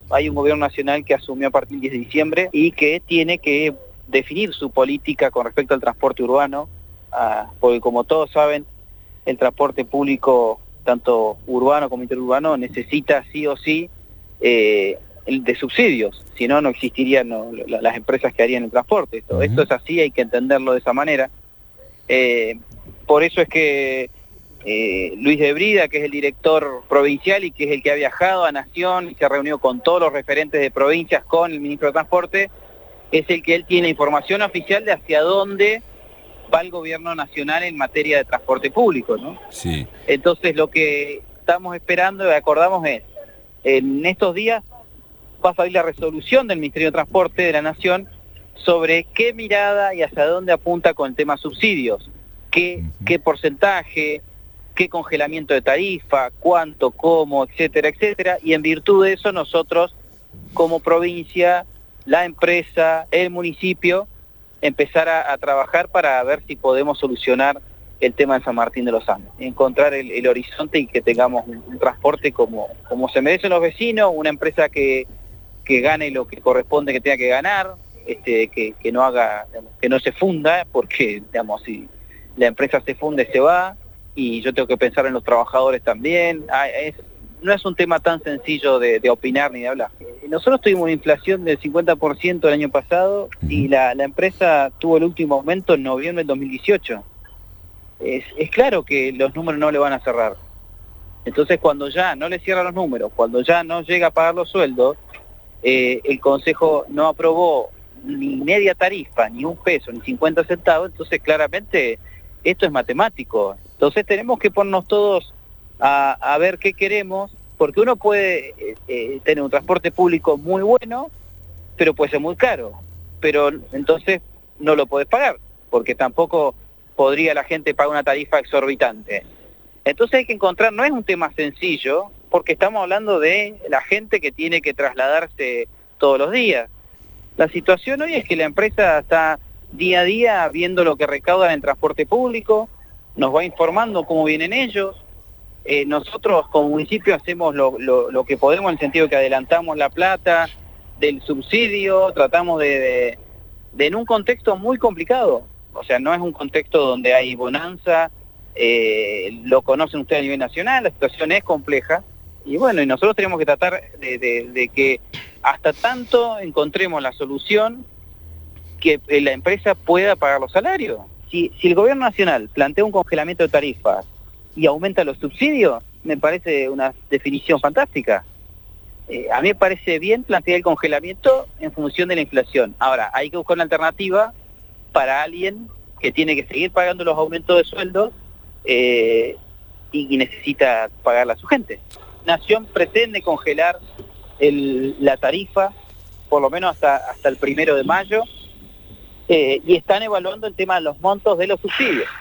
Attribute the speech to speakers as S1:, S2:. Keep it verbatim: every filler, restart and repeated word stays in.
S1: hay un gobierno nacional que asumió a partir del diez de diciembre y que tiene que definir su política con respecto al transporte urbano, ah, porque como todos saben, el transporte público, tanto urbano como interurbano, necesita sí o sí eh, de subsidios, si no, no existirían no, las empresas que harían el transporte. Esto, uh-huh. esto es así, hay que entenderlo de esa manera. Eh, por eso es que eh, Luis de Brida, que es el director provincial y que es el que ha viajado a Nación y se ha reunido con todos los referentes de provincias, con el ministro de Transporte, es el que él tiene información oficial de hacia dónde va el gobierno nacional en materia de transporte público, ¿no?
S2: Sí.
S1: Entonces lo que estamos esperando y acordamos es, en estos días va a salir la resolución del Ministerio de Transporte de la Nación sobre qué mirada y hacia dónde apunta con el tema subsidios, qué, uh-huh. qué porcentaje, qué congelamiento de tarifa, cuánto, cómo, etcétera, etcétera, y en virtud de eso nosotros como provincia, la empresa, el municipio, empezar a, a trabajar para ver si podemos solucionar el tema de San Martín de los Andes, encontrar el, el horizonte y que tengamos un, un transporte como, como se merecen los vecinos, una empresa que, que gane lo que corresponde que tenga que ganar, este, que, que no haga, digamos, que no se funda, porque digamos, si la empresa se funde se va, y yo tengo que pensar en los trabajadores también. Ah, es, no es un tema tan sencillo de, de opinar ni de hablar. Nosotros tuvimos una inflación del cincuenta por ciento el año pasado y la, la empresa tuvo el último aumento en noviembre del dos mil dieciocho. Es, es claro que los números no le van a cerrar. Entonces cuando ya no le cierran los números, cuando ya no llega a pagar los sueldos, eh, el Consejo no aprobó ni media tarifa, ni un peso, ni cincuenta centavos, entonces claramente esto es matemático. Entonces tenemos que ponernos todos a, a ver qué queremos, porque uno puede eh, eh, tener un transporte público muy bueno, pero puede ser muy caro, pero entonces no lo podés pagar, porque tampoco podría la gente pagar una tarifa exorbitante. Entonces hay que encontrar, no es un tema sencillo, porque estamos hablando de la gente que tiene que trasladarse todos los días. La situación hoy es que la empresa está día a día viendo lo que recaudan en transporte público, nos va informando cómo vienen ellos. Eh, nosotros como municipio hacemos lo, lo, lo que podemos en el sentido que adelantamos la plata del subsidio, tratamos de, de, de en un contexto muy complicado, o sea, no es un contexto donde hay bonanza, eh, lo conocen ustedes a nivel nacional, la situación es compleja, y bueno, y nosotros tenemos que tratar de, de, de que hasta tanto encontremos la solución que la empresa pueda pagar los salarios. Si, si el gobierno nacional plantea un congelamiento de tarifas y aumenta los subsidios, me parece una definición fantástica. Eh, a mí me parece bien plantear el congelamiento en función de la inflación. Ahora, hay que buscar una alternativa para alguien que tiene que seguir pagando los aumentos de sueldo eh, y, y necesita pagarla a su gente. Nación pretende congelar el, la tarifa, por lo menos hasta, hasta el primero de mayo, eh, y están evaluando el tema de los montos de los subsidios.